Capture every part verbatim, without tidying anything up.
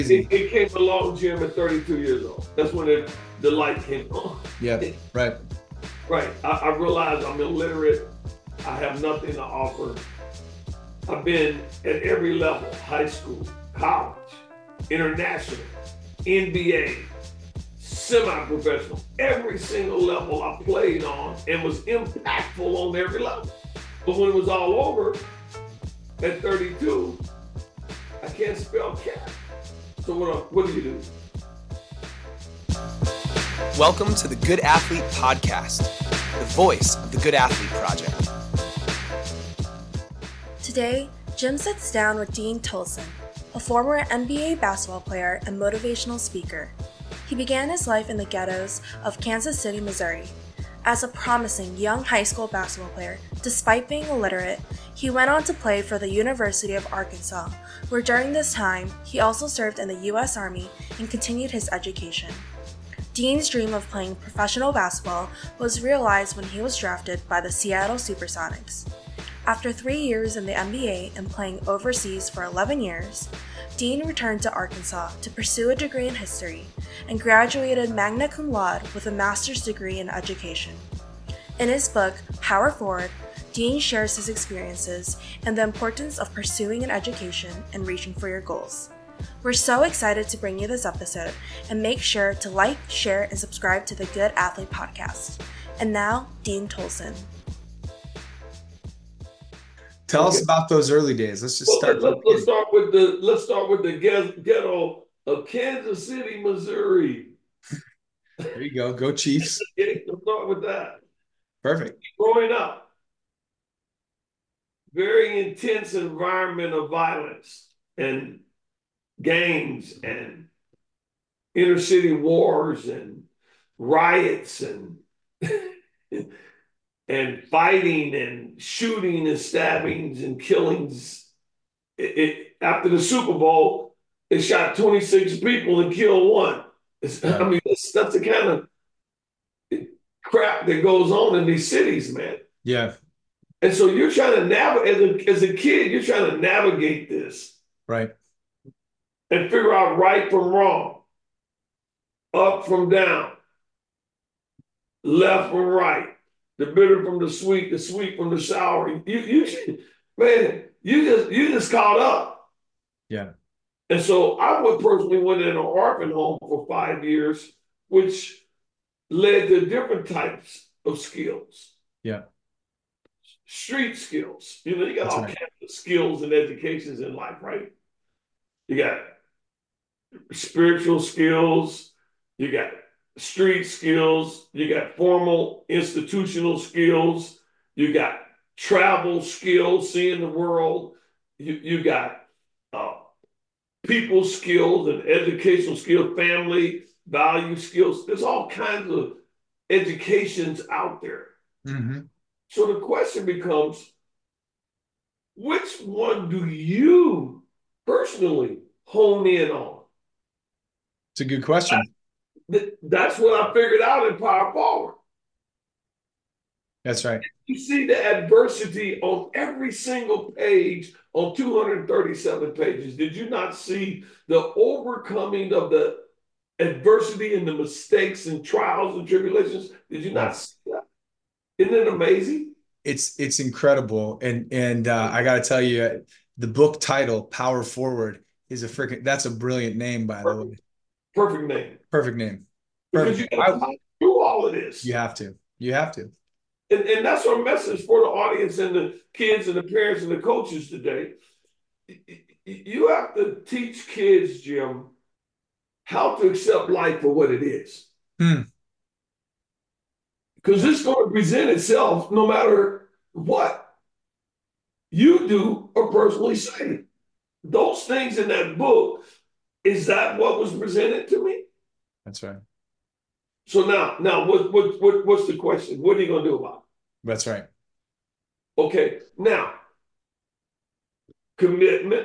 It, it came along, Jim, at thirty-two years old. That's when it, the light came on. Yeah, right. Right. I, I realized I'm illiterate. I have nothing to offer. I've been at every level: high school, college, international, N B A, semi-professional. Every single level I played on and was impactful on every level. But when it was all over, at thirty-two, I can't spell cat. So what, what do you do? Welcome to the Good Athlete Podcast, the voice of the Good Athlete Project. Today, Jim sits down with Dean Tolson, a former N B A basketball player and motivational speaker. He began his life in the ghettos of Kansas City, Missouri. As a promising young high school basketball player, despite being illiterate, he went on to play for the University of Arkansas, where during this time, he also served in the U S Army and continued his education. Dean's dream of playing professional basketball was realized when he was drafted by the Seattle Supersonics. After three years in the N B A and playing overseas for eleven years, Dean returned to Arkansas to pursue a degree in history and graduated magna cum laude with a master's degree in education. In his book, Power Forward, Dean shares his experiences and the importance of pursuing an education and reaching for your goals. We're so excited to bring you this episode, and make sure to like, share, and subscribe to the Good Athlete Podcast. And now, Dean Tolson. Tell us about those early days. Let's just Well, start. Let, let's start with the let's start with the ghetto of Kansas City, Missouri. There you go. Go Chiefs. Okay, let's start with that. Perfect. Growing up, very intense environment of violence and gangs and inner city wars and riots and and fighting and shooting and stabbings and killings. It, it, after the Super Bowl, they shot twenty-six people and killed one. It's, I mean, that's, that's the kind of crap that goes on in these cities, man. Yeah. And so you're trying to navigate, as a, as a kid, you're trying to navigate this. Right. And figure out right from wrong, up from down, left from right, the bitter from the sweet, the sweet from the sour. You, you, man, you just you just caught up. Yeah. And so I would personally went in an orphan home for five years, which led to different types of skills. Yeah. Street skills. You know, you got That's all right. kinds of skills and educations in life, right? You got spiritual skills, you got street skills, you got formal institutional skills, you got travel skills, seeing the world, you, you got uh, people skills and educational skills, family value skills. There's all kinds of educations out there. Mm-hmm. So the question becomes, which one do you personally hone in on? It's a good question. That's what I figured out in Power Forward. That's right. You see the adversity on every single page on two hundred thirty-seven pages. Did you not see the overcoming of the adversity and the mistakes and trials and tribulations? Did you not see that? Isn't it amazing? It's it's incredible. And and uh, I got to tell you, the book title, Power Forward, is a freaking, that's a brilliant name, by Perfect. the way. Perfect name. Perfect name. Because Perfect. you got to do all of this. You have to. You have to. And, and that's our message for the audience and the kids and the parents and the coaches today. You have to teach kids, Jim, how to accept life for what it is. Hmm. Because it's going to present itself no matter what you do or personally say. Those things in that book, is that what was presented to me? That's right. So now, now what, what, what, what's the question? What are you going to do about it? That's right. Okay, now, commitment.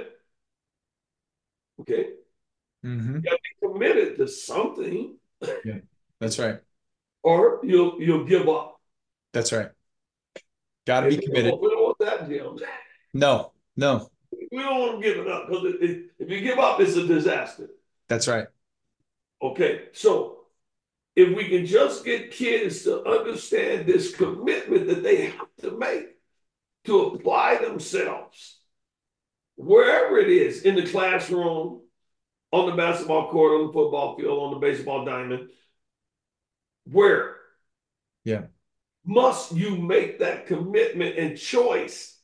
Okay. Mm-hmm. You got to be committed to something. Yeah, that's right. Or you'll you'll give up. That's right. Got to be committed. We don't want that, Jim. No, no. We don't want to give it up because it, it, if you give up, it's a disaster. That's right. Okay, so if we can just get kids to understand this commitment that they have to make to apply themselves wherever it is, in the classroom, on the basketball court, on the football field, on the baseball diamond, where Yeah. must you make that commitment and choice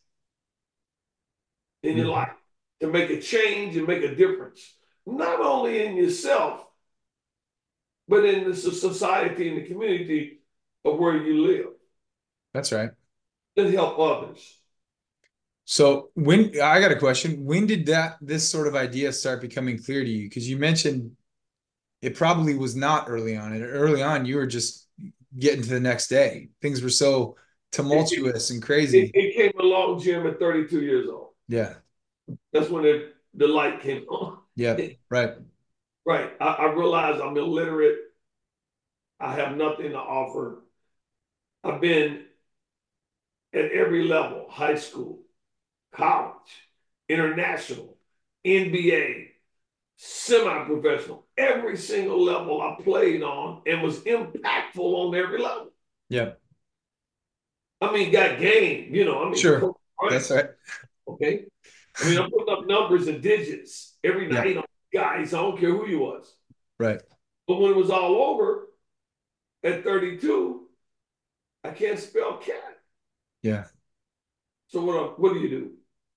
in your Mhm. life to make a change and make a difference, not only in yourself, but in the society and the community of where you live, That's right. and help others. So when I got a question, when did that this sort of idea start becoming clear to you? Because you mentioned it probably was not early on. And early on, you were just getting to the next day. Things were so It, it, tumultuous and it, crazy. it came along, Jim, at thirty-two years old. Yeah. That's when it, the light came on. Yeah. Right. Right. I, I realized I'm illiterate. I have nothing to offer. I've been at every level: high school, college, international, N B A, semi-professional. Every single level I played on and was impactful on every level. Yeah. I mean, got game, you know, I mean, Sure. That's right. okay. I mean, I'm putting up numbers and digits every Yeah. night on guys. I don't care who you was. Right. But when it was all over at thirty-two, I can't spell cat. Yeah. So what, what do you do?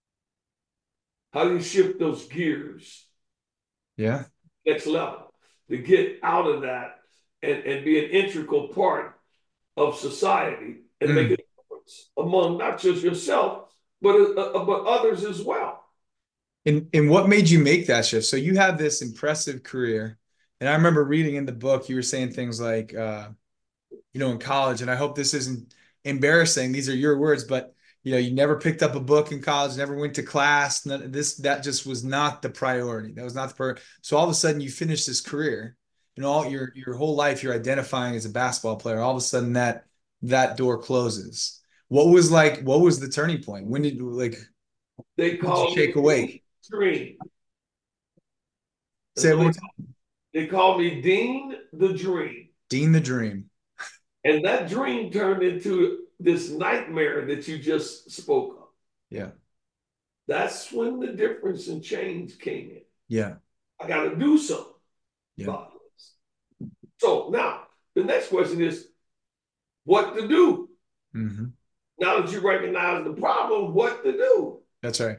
How do you shift those gears Yeah. next level to get out of that and, and be an integral part of society and Mm. make a difference among not just yourself, but, uh, but others as well? And and what made you make that shift? So you have this impressive career. And I remember reading in the book, you were saying things like, uh, you know, in college, and I hope this isn't embarrassing. These are your words, but you know, you never picked up a book in college, never went to class. None, this that just was not the priority. That was not the priority. So all of a sudden, you finish this career, and all your your whole life you're identifying as a basketball player. All of a sudden, that that door closes. What was like? What was the turning point? When did like? They When did you call shake me awake? Dream. That's Say it what one they, more time. they call me Dean the Dream. Dean the Dream. And that dream turned into this nightmare that you just spoke of. Yeah. That's when the difference and change came in. Yeah. I got to do something Yeah. about this. So now the next question is what to do? Mm-hmm. Now that you recognize the problem, what to do? That's right.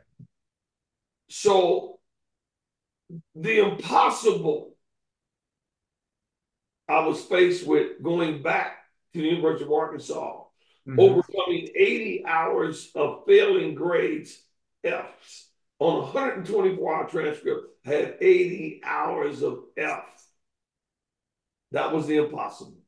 So the impossible I was faced with going back to the University of Arkansas, mm-hmm. overcoming eighty hours of failing grades, F's, on a one hundred twenty-four hour transcript. I had eighty hours of F. That was the impossible.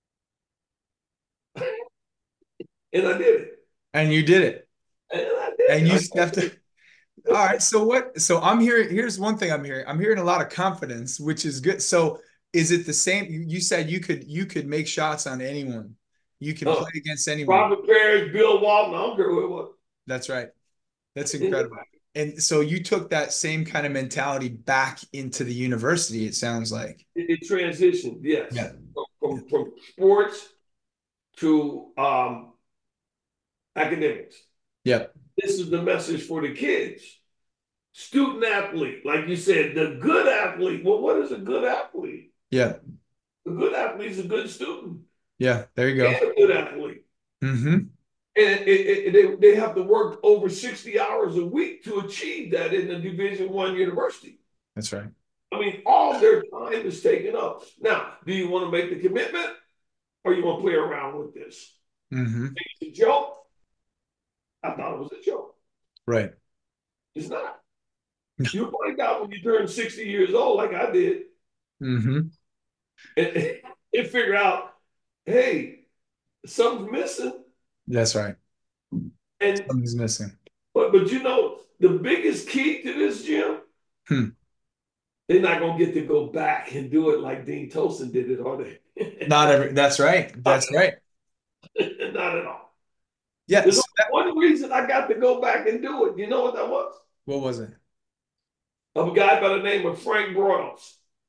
And I did it. And you did it. And I did and it. you stepped it. All right. So what? So I'm hearing. Here's one thing I'm hearing. I'm hearing a lot of confidence, which is good. So is it the same? You said you could you could make shots on anyone. You can uh, play against anyone. Robert Parrish, Bill Walton. I don't care who it was. That's right. That's incredible. And so you took that same kind of mentality back into the university. It sounds like it, it transitioned. Yes. Yeah. From, from, from sports to um, academics. Yeah. This is the message for the kids. Student athlete, like you said, the good athlete. Well, what is a good athlete? Yeah. A good athlete is a good student. Yeah, there you go. And a good athlete. Mm-hmm. And it, it, it, they, they have to work over sixty hours a week to achieve that in a Division One university. That's right. I mean, all their time is taken up. Now, do you want to make the commitment or you want to play around with this? Mm-hmm. Think it's a joke? I thought it was a joke. Right. It's not. You'll find out when you turn sixty years old, like I did, mm-hmm. and, and figure out, hey, something's missing. That's right. And something's missing. But but you know, the biggest key to this, Jim, hmm. they're not gonna get to go back and do it like Dean Tolson did it, are they? Not every. That's right. That's right. Not at all. Yes. There's that, one reason I got to go back and do it. You know what that was? What was it? Of a guy by the name of Frank Broyles.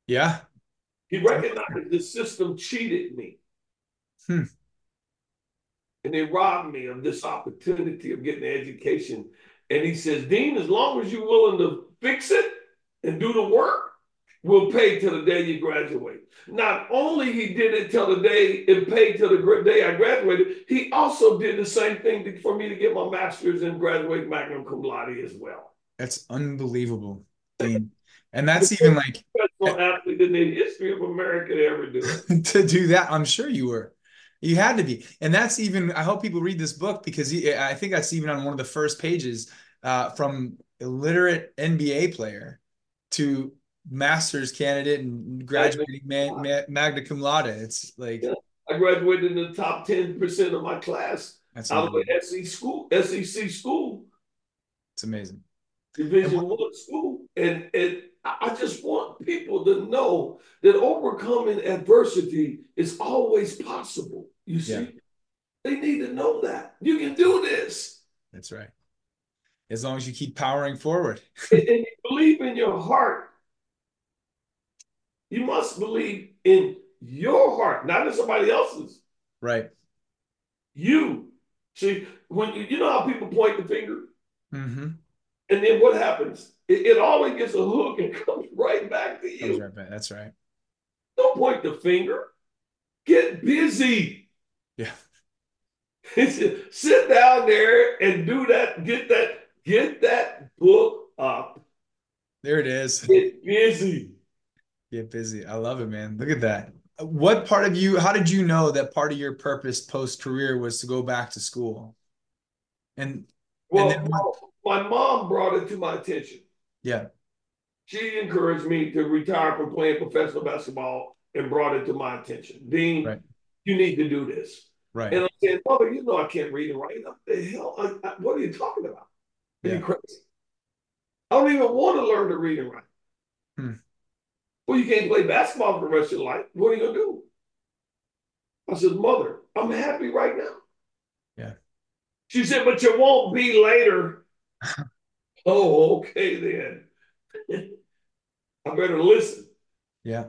Yeah. He recognized the system cheated me. Hmm. And they robbed me of this opportunity of getting an education. And he says, Dean, as long as you're willing to fix it and do the work, we'll pay till the day you graduate. Not only he did it till the day and paid till the day I graduated, he also did the same thing to, for me to get my master's and graduate magna cum laude as well. That's unbelievable, Dean. And that's The even like professional athlete in the history of America to ever do it. to do that. I'm sure you were. You had to be. And that's even, I hope people read this book because he, I think that's even on one of the first pages, uh, from illiterate N B A player to master's candidate and graduating ma ma magna cum laude. It's like, Yeah. I graduated in the top ten percent of my class that's out of amazing. an S E C school, S E C school, It's amazing. Division And what- One school. And, and I just want people to know that overcoming adversity is always possible. You see, Yeah. they need to know that you can do this. That's right. As long as you keep powering forward. and, and you believe in your heart. You must believe in your heart, not in somebody else's. Right. You see, when you, you know how people point the finger, Mm-hmm. and then what happens? It, it always gets a hook and comes right back to you. Right back. That's right. Don't point the finger. Get busy. Yeah. Sit down there and do that. Get that. Get that book up. There it is. Get busy. Get busy. I love it, man. Look at that. What part of you, how did you know that part of your purpose post-career was to go back to school? And Well, and then what, my mom brought it to my attention. yeah. She encouraged me to retire from playing professional basketball and brought it to my attention. Dean, Right. you need to do this. Right. And I said, Mother, you know I can't read and write. What the hell? I, I, what are you talking about? Are Yeah. you crazy? I don't even want to learn to read and write. Hmm. Well, you can't play basketball for the rest of your life. What are you going to do? I said, Mother, I'm happy right now. Yeah. She said, but you won't be later. Oh, okay then. I better listen. Yeah.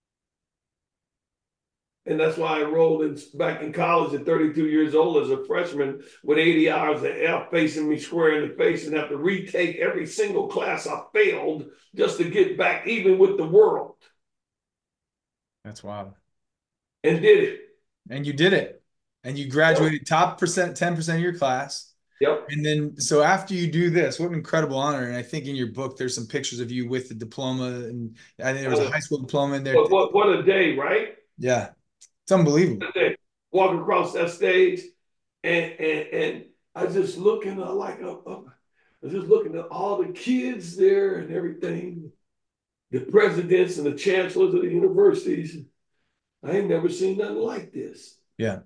And that's why I enrolled in, back in college at thirty-two years old as a freshman with eighty hours of F facing me square in the face and have to retake every single class I failed just to get back even with the world. That's wild. And did it. And you did it. And you graduated top percent, ten percent of your class. Yep. And then, so after you do this, what an incredible honor. And I think in your book, there's some pictures of you with the diploma. And I think there was a high school diploma in there. What, what, what a day, right? Yeah. It's unbelievable. Walking across that stage, and and and I just looking uh, like uh, uh, I was just looking at all the kids there and everything, the presidents and the chancellors of the universities. I ain't never seen nothing like this. Yeah.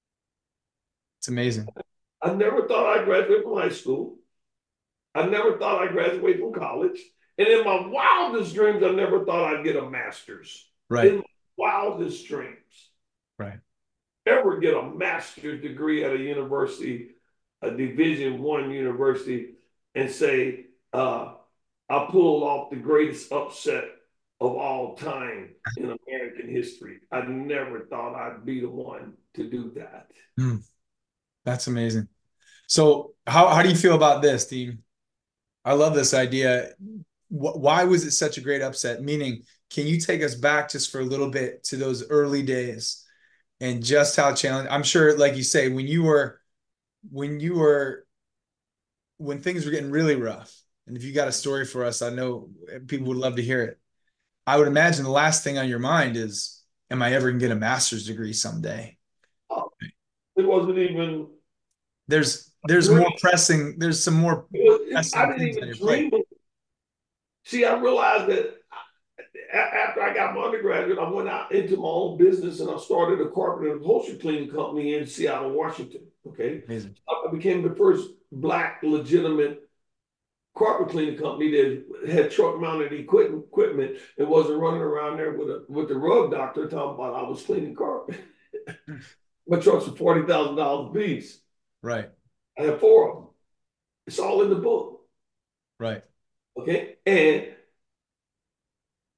It's amazing. I never thought I'd graduate from high school. I never thought I'd graduate from college. And in my wildest dreams, I never thought I'd get a master's. Right. In my wildest dreams. Right. Ever get a master's degree at a university, a Division One university, and say, uh, I pulled off the greatest upset of all time in American history. I never thought I'd be the one to do that. Mm. That's amazing. So how, how do you feel about this, Dean? I love this idea. Why was it such a great upset? Meaning, can you take us back just for a little bit to those early days and just how challenging? I'm sure, like you say, when you were, when you were, when things were getting really rough, and if you got a story for us, I know people would love to hear it. I would imagine the last thing on your mind is, am I ever going to get a master's degree someday? Oh, it wasn't even. There's there's more pressing. There's some more. Was, I didn't even dream. Of, see, I realized that I, after I got my undergraduate, I went out into my own business and I started a carpet and upholstery cleaning company in Seattle, Washington. Okay, amazing. I became the first Black legitimate carpet cleaning company that had truck mounted equipment equipment and wasn't running around there with a with the rug doctor talking about I was cleaning carpet. My trucks were forty thousand dollars a piece. Right. I have four of them. It's all in the book. Right. Okay. And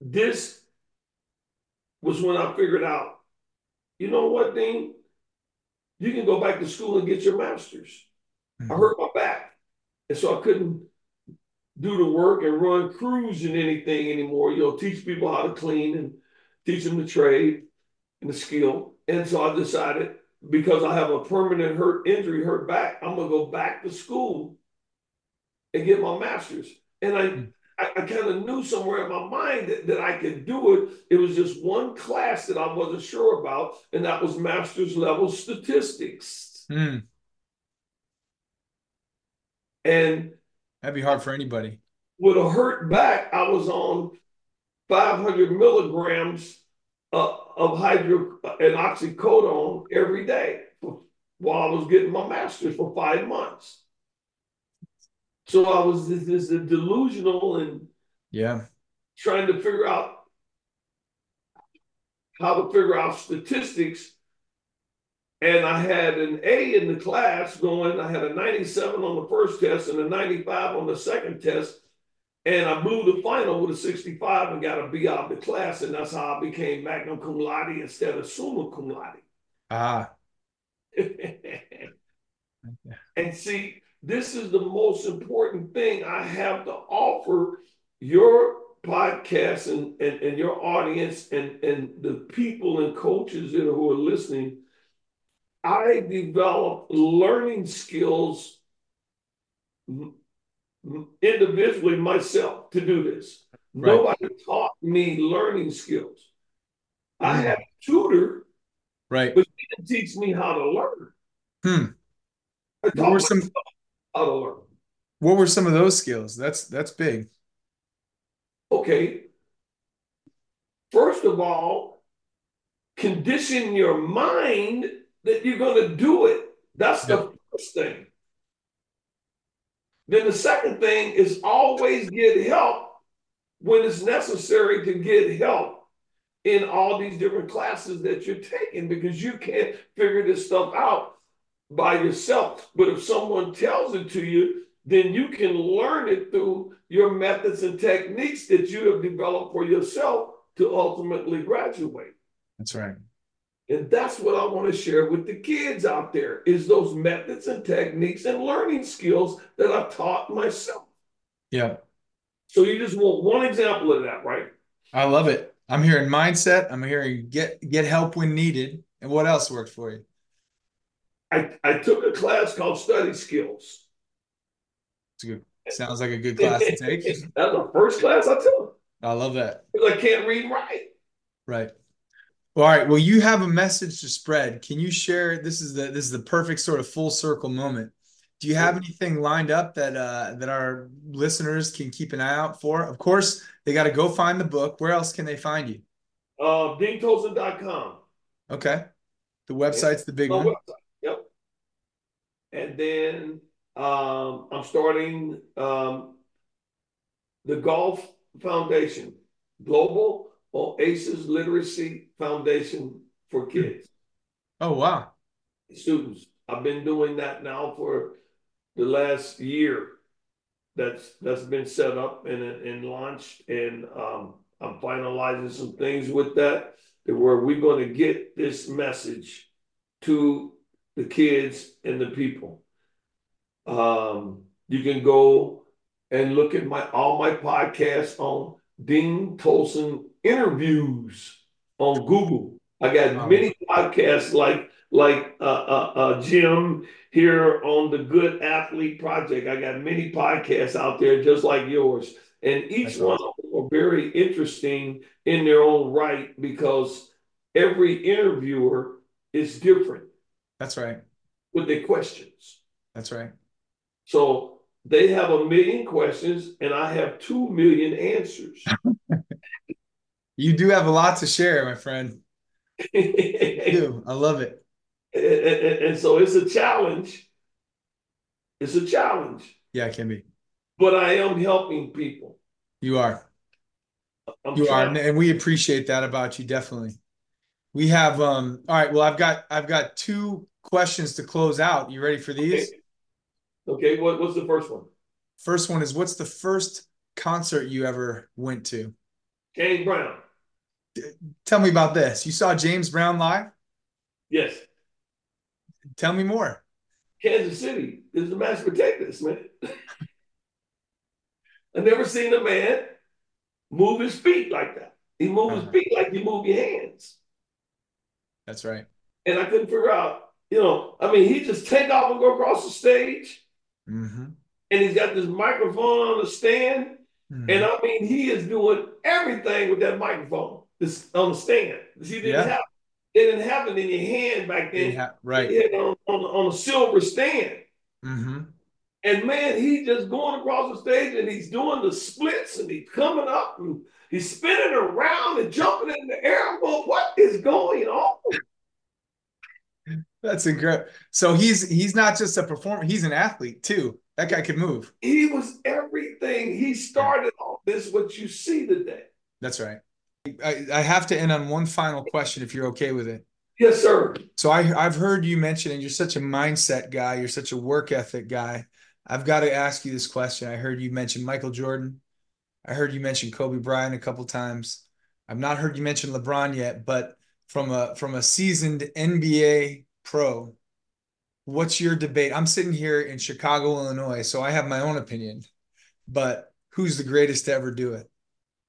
this was when I figured out, you know what, Dean? You can go back to school and get your master's. Mm-hmm. I hurt my back. And so I couldn't do the work and run crews and anything anymore. You know, teach people how to clean and teach them the trade and the skill. And so I decided, because I have a permanent hurt injury, hurt back, I'm going to go back to school and get my master's. And I, mm. I, I kind of knew somewhere in my mind that, that I could do it. It was just one class that I wasn't sure about, and that was master's level statistics. Mm. And that'd be hard for anybody. With a hurt back, I was on five hundred milligrams uh, of hydro and oxycodone every day while I was getting my master's for five months. So I was this, this delusional and yeah, trying to figure out how to figure out statistics. And I had an A in the class going. I had a ninety-seven on the first test and a ninety-five on the second test. And I blew the final with a sixty-five and got a B out of the class. And that's how I became magna cum laude instead of summa cum laude. Ah. And see, this is the most important thing I have to offer your podcast and, and, and your audience and, and the people and coaches that, who are listening. I developed learning skills individually myself to do this. Right. Nobody taught me learning skills. Mm. I had a tutor, right, but he didn't teach me how to learn. Hmm. I taught what were some how to learn. What were some of those skills? That's that's big. Okay. First of all, condition your mind that you're going to do it. That's yep. the first thing. Then the second thing is always get help when it's necessary to get help in all these different classes that you're taking, because you can't figure this stuff out by yourself. But if someone tells it to you, then you can learn it through your methods and techniques that you have developed for yourself to ultimately graduate. That's right. And that's what I want to share with the kids out there, is those methods and techniques and learning skills that I've taught myself. Yeah. So you just want one example of that, right? I love it. I'm hearing mindset. I'm hearing get get help when needed. And what else worked for you? I, I took a class called Study Skills. It's good. Sounds like a good class to take. That's the first class I took. I love that. Because I can't read and write. Right. All right. Well, you have a message to spread. Can you share? This is the this is the perfect sort of full circle moment. Do you have anything lined up that uh, that our listeners can keep an eye out for? Of course, they got to go find the book. Where else can they find you? Uh, dean tolson dot com. Okay. The website's the big My one. Website. Yep. And then um, I'm starting um, the Golf Foundation, Global Aces Literacy Foundation for Kids. Oh, wow. Students. I've been doing that now for the last year. That's that's been set up and, and launched, and um, I'm finalizing some things with that, where we're going to get this message to the kids and the people. Um, you can go and look at my all my podcasts on Dean Tolson Interviews on Google. I got wow. many podcasts like like uh, uh, uh, Jim here on the Good Athlete Project. I got many podcasts out there just like yours, and each That's one awesome. of them are very interesting in their own right, because every interviewer is different. That's right. With their questions. That's right. So they have a million questions, and I have two million answers. You do have a lot to share, my friend. You do. I love it. And, and, and so it's a challenge. It's a challenge. Yeah, it can be. But I am helping people. You are. I'm you trying. are, and we appreciate that about you, definitely. We have um. All right. Well, I've got I've got two questions to close out. You ready for these? Okay. Okay. What, what's the first one? First one is, what's the first concert you ever went to? James Brown. Tell me about this. You saw James Brown live? Yes. Tell me more. Kansas City is the match protectors, man. I never seen a man move his feet like that. He moved Uh-huh. his feet like you move your hands. That's right. And I couldn't figure out, you know, I mean, he just take off and go across the stage, Mm-hmm. and he's got this microphone on the stand. Mm-hmm. And I mean, he is doing everything with that microphone this, on the stand. He didn't Yeah. have they didn't have it in your hand back then. Ha- right. He had it on, on, on a silver stand. Mm-hmm. And man, he just going across the stage and he's doing the splits and he's coming up and he's spinning around and jumping in the air. I'm going, what is going on? That's incredible. So he's he's not just a performer, he's an athlete too. That guy can move. He was everything. He started off this, what you see today. That's right. I, I have to end on one final question if you're okay with it. Yes, sir. So I, I've heard you mention, and you're such a mindset guy, you're such a work ethic guy. I've got to ask you this question. I heard you mention Michael Jordan. I heard you mention Kobe Bryant a couple times. I've not heard you mention LeBron yet, but from a from a seasoned N B A pro, what's your debate? I'm sitting here in Chicago, Illinois, so I have my own opinion, but who's the greatest to ever do it?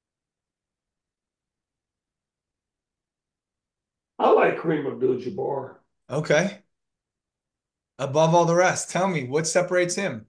I like Kareem Abdul-Jabbar. Okay. Above all the rest, tell me what separates him.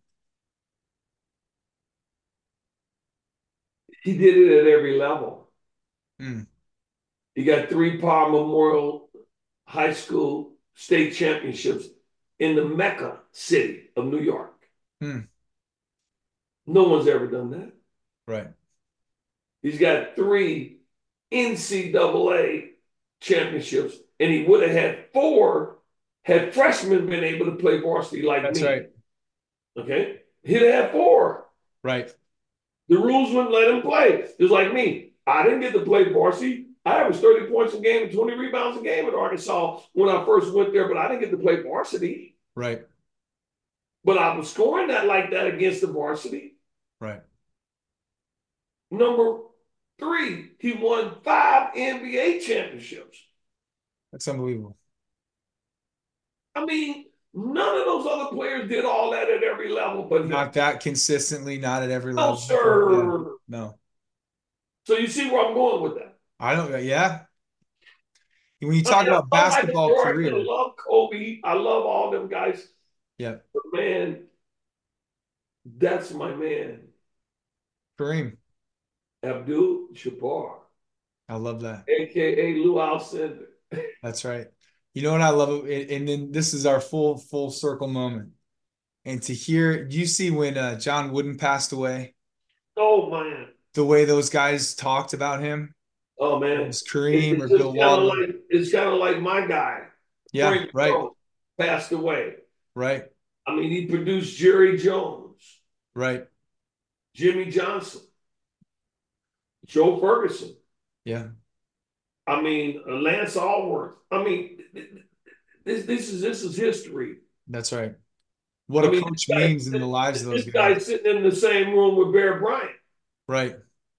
He did it at every level. Hmm. He got three Par Memorial High School state championships in the Mecca city of New York. Hmm. No one's ever done that. Right. He's got three N C double A championships, and he would have had four had freshmen been able to play varsity like That's me. right. Okay? He'd have had four. Right. The rules wouldn't let him play. Just like me. I didn't get to play varsity. I averaged thirty points a game and twenty rebounds a game at Arkansas when I first went there, but I didn't get to play varsity. Right. But I was scoring that like that against the varsity. Right. Number three, he won five N B A championships. That's unbelievable. I mean, none of those other players did all that at every level, but Not that consistently, not at every no, level. sir. Yeah. No. So you see where I'm going with that. I don't, yeah. When you I talk mean, I about love Michael basketball Jordan, career. I love Kobe. I love all them guys. Yeah. But man, that's my man, Kareem. Abdul Jabbar, I love that. A K A Lou Alcindor. That's right. You know what I love? And then this is our full, full circle moment. And to hear, you see when uh, John Wooden passed away, Oh, man. the way those guys talked about him, Oh, man. it was Kareem It's or just Bill kind of Walton. like, it's kind of like my guy, Yeah, Frank right, Jones, passed away. right, I mean, he produced Jerry Jones, right. Jimmy Johnson, Joe Ferguson. Yeah, I mean, uh, Lance Allworth. I mean, this this is this is history. that's right. What I a mean, coach this guy- means in the lives of those This guys. guy's sitting in the same room with Bear Bryant. Right.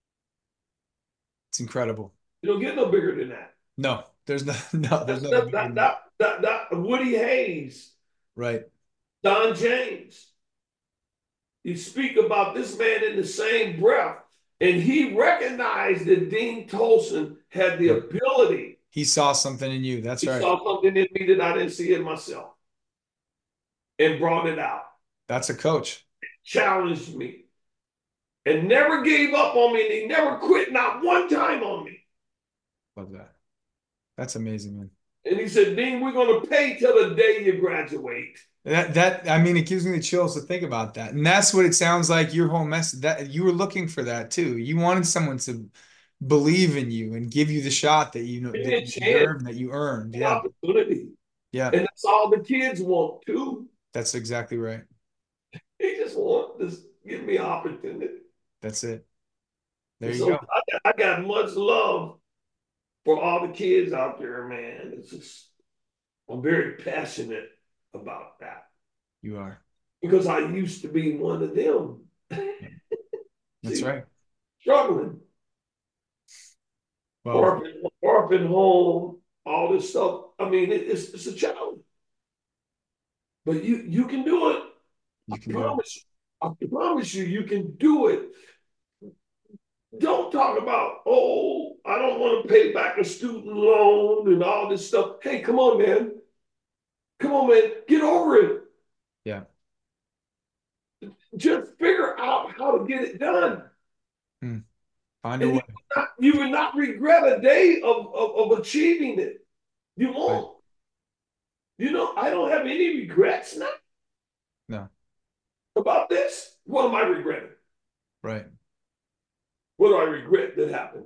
It's incredible. You don't get no bigger than that. No, there's no, no, there's That's, no. that, that, that, that, that, Woody Hayes, Right. Don James. You speak about this man in the same breath, and he recognized that Dean Tolson had the ability. He saw something in you. That's He right. saw something in me that I didn't see in myself, and brought it out. That's a coach. Challenged me, and never gave up on me, and he never quit, not one time on me. Love that. That's amazing, man. And he said, Dean, we're going to pay till the day you graduate. That that I mean, it gives me the chills to think about that, and that's what it sounds like. Your whole message, that you were looking for that too. You wanted someone to believe in you and give you the shot that you know Give that me a you chance. deserved, that you earned. An Yeah, opportunity. yeah, And that's all the kids want too. that's exactly right. They just want to give me opportunity. That's it. There you so go. I got, I got much love for all the kids out there, man. It's just, I'm very passionate about that You are. because I used to be one of them. That's See, right. struggling. Well, orphan, orphan home, all this stuff. I mean, it, it's it's a challenge, but you you can do it. you I can do it. promise you. I promise you, you can do it. Don't talk about, oh, I don't want to pay back a student loan and all this stuff. Hey, come on, man. Come on, man. Get over it. Yeah. Just figure out how to get it done. Hmm. Find a And way. you will not, you will not regret a day of, of, of achieving it. You won't. Right. You know, I don't have any regrets now No. about this. What am I regretting? Right. What do I regret that happened?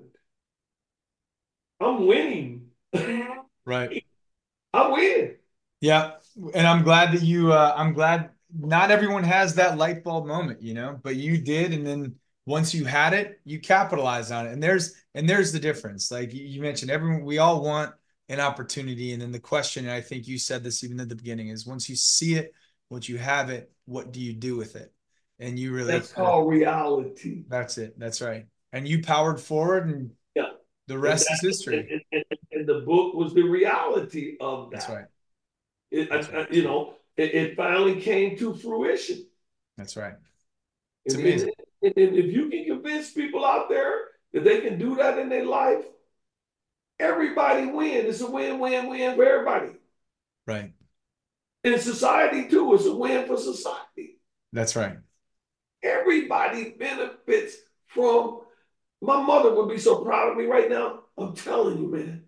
I'm winning. Right. I win. Yeah. And I'm glad that you, uh, I'm glad not everyone has that light bulb moment, you know, but you did. And then once you had it, you capitalize on it. And there's, and there's the difference. Like you mentioned, everyone, we all want an opportunity. And then the question, and I think you said this even at the beginning, is once you see it, once you have it, what do you do with it? And you really, That's called reality. that's it. That's right. And you powered forward, and Yeah. the rest And is that- history. And, and, and- and the book was the reality of that. That's right. It, That's I- right. I- you know, it, it finally came to fruition. That's right. It's And, amazing. and, and if you can convince people out there that they can do that in their life, everybody wins. It's a win, win, win for everybody. Right. In society too, it's a win for society. That's right. Everybody benefits from. My mother would be so proud of me right now. I'm telling you, man.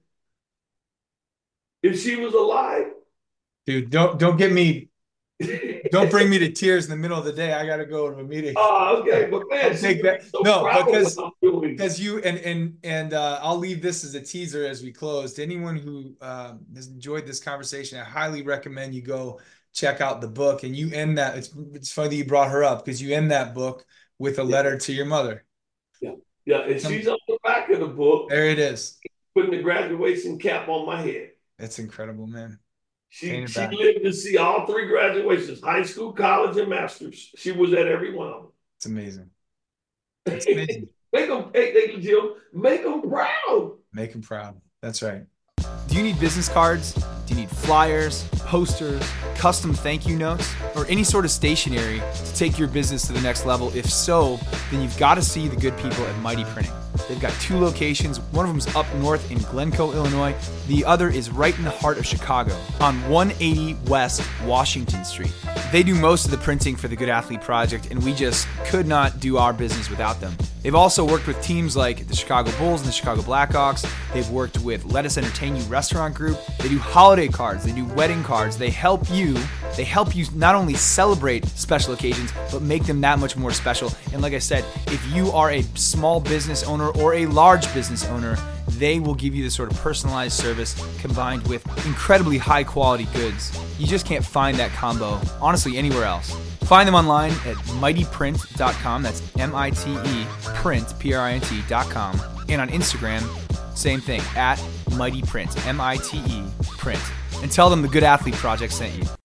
If she was alive, Dude, don't don't get me, don't bring me to tears in the middle of the day. I gotta go to a meeting. Oh, okay, but man, I'll she take would be that. so No, proud of because- what I'm doing. Because you and and and uh, I'll leave this as a teaser as we close. To anyone who um, has enjoyed this conversation, I highly recommend you go check out the book. And you end that. It's it's funny that you brought her up, because you end that book with a letter to your mother. Yeah, and she's on the back of the book, There it is. putting the graduation cap on my head. That's incredible, man. She Paint it she back. lived to see all three graduations: high school, college, and masters. She was at every one of them. It's amazing. It's amazing. Make them, hey, thank you, Jim. Make them proud. Make him proud. That's right. Do you need business cards? Do you need flyers, posters, custom thank you notes, or any sort of stationery to take your business to the next level? If so, then you've got to see the good people at Mighty Printing. They've got two locations. One of them's up north in Glencoe, Illinois. The other is right in the heart of Chicago on one eighty West Washington Street. They do most of the printing for the Good Athlete Project, and we just could not do our business without them. They've also worked with teams like the Chicago Bulls and the Chicago Blackhawks. They've worked with Let Us Entertain You Restaurant Group. They do holiday cards. They do wedding cards. They help you. They help you not only celebrate special occasions, but make them that much more special. And like I said, if you are a small business owner or a large business owner, they will give you this sort of personalized service combined with incredibly high quality goods. You just can't find that combo, honestly, anywhere else. Find them online at mighty print dot com. That's M I T E print, P R I N T dot com. And on Instagram, same thing, at mighty print, M I T E print. And tell them the Good Athlete Project sent you.